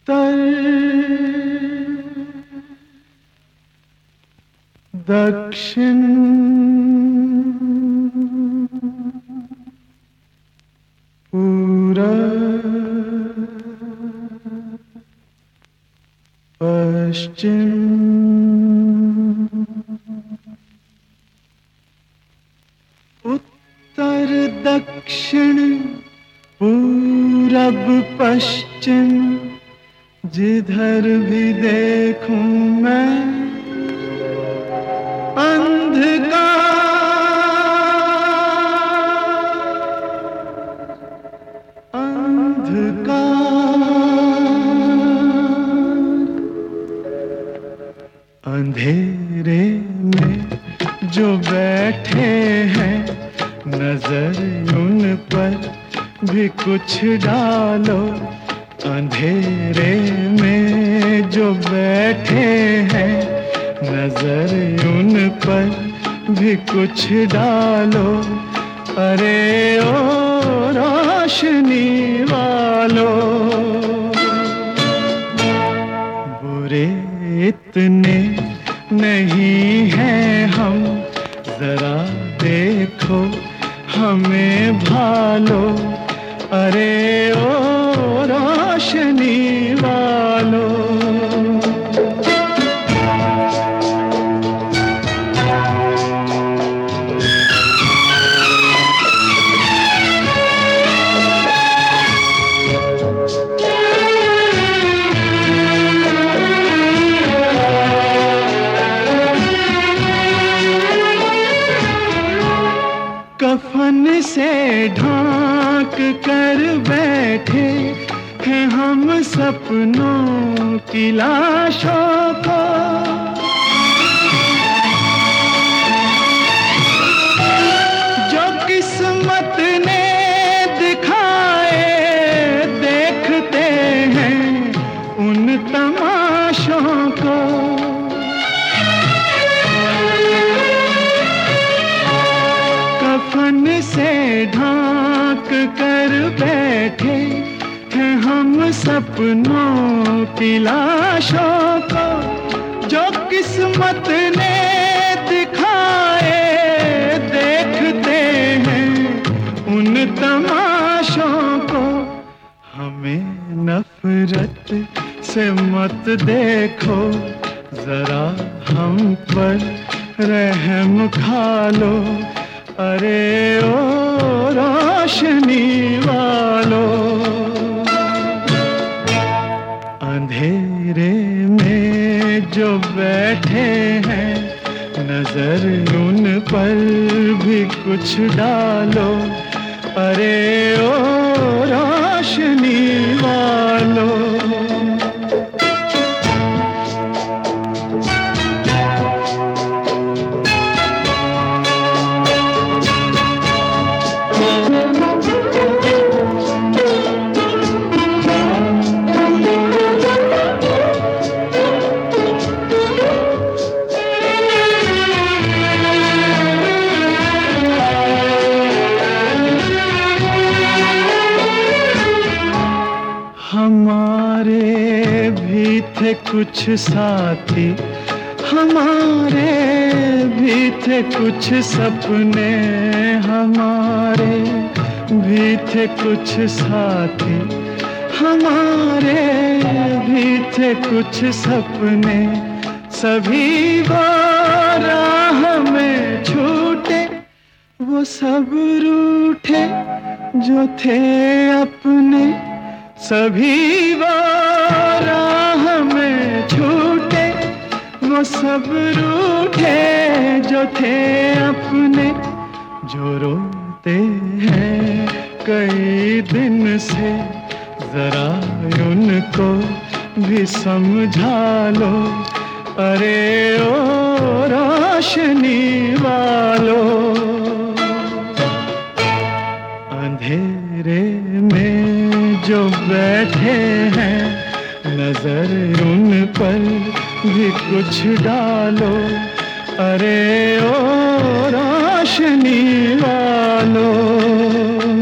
उत्तर दक्षिण पूरब पश्चिम उत्तर दक्षिण पूरब पश्चिम जिधर भी देखूं मैं अंधकार अंधकार। अंधेरे में जो बैठे हैं नजर उन पर भी कुछ डालो। अंधेरे में जो बैठे हैं नजर उन पर भी कुछ डालो। अरे ओ रोशनी वालों, बुरे इतने नहीं हैं हम, जरा देखो हमें भालो। अरे ओ रोशनी वालों, कफन से ढांक कर बैठे हैं हम सपनों की लाशों को। जो किस्मत ने दिखाए देखते हैं उन तमाशों को। कफन से ढांक कर बैठे हैं हम सपनों की लाशों को। जो किस्मत ने दिखाए देखते हैं उन तमाशों को। हमें नफरत से मत देखो, जरा हम पर रहम खा लो। अरे ओ रोशनी वालों, अंधेरे में जो बैठे हैं नजर उन पर भी कुछ डालो। अरे ओ रोशनी वालों, हमारे भी थे कुछ साथी, हमारे भी थे कुछ सपने, हमारे भी थे कुछ साथी, हमारे भी थे कुछ सपने। सभी वो राह में छूटे, वो सब रूठे जो थे अपने। सभी वो राह में छूटे, वो सब रूठे जो थे अपने। जो रोते हैं कई दिन से जरा उनको भी समझा लो। अरे ओ रोशनी वालों, अंधेरे में जो बैठे हैं नजर उन पर भी कुछ डालो। अरे ओ रोशनी वालों,